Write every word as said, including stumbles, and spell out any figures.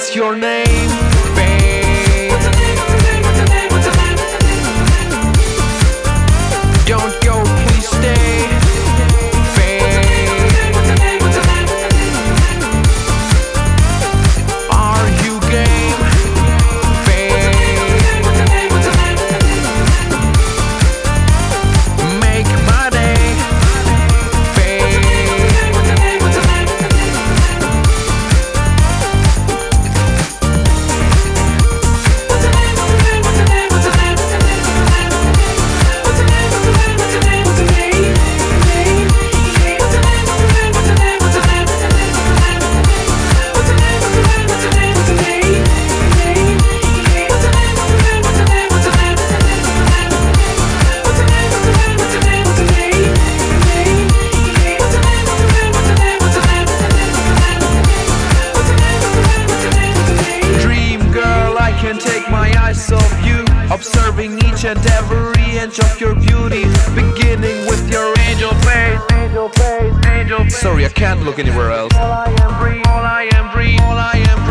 what's your name, babe? Don't go, please stay, babe. Are you game, babe? Make my day, babe. Can't take my eyes off you, observing each and every inch of your beauty, beginning with your angel face, angel face, angel face. Sorry, I can't look anywhere else. All I am breathe, all I am breathe, all I am